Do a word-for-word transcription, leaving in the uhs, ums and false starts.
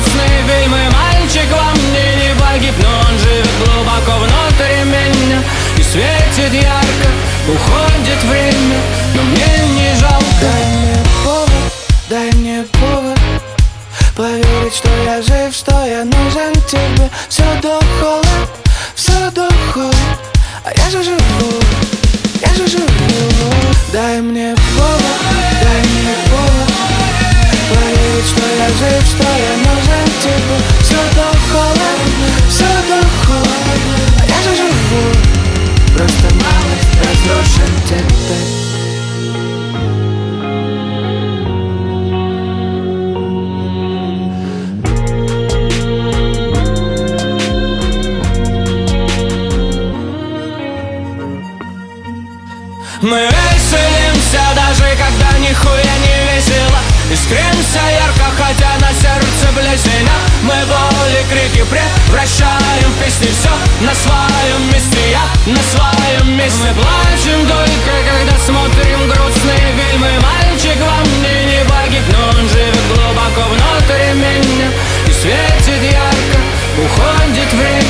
грустные фильмы. Мальчик во мне не погиб, но он живет глубоко внутри меня и светит ярко, уходит время, но мне не жалко. Дай мне повод, дай мне повод поверить, что я жив, что я нужен тебе. Все доходит, все доходит, а я же живу, я же живу. Дай мне повод, дай мне повод поверить, что я жив, что я нужен тебе. Все доходит, все доходит, а я же живу. Просто малость разрушен теперь. Мы веселимся, даже когда нихуя не весело. Искримся ярко, хотя на сердце плесень. Мы боли, крики превращаем в песни. Все на своем месте, я на своем месте. Мы плачем только, когда смотрим грустные фильмы. Мальчик во мне не погиб, но он живет глубоко внутри меня и светит ярко, уходит время.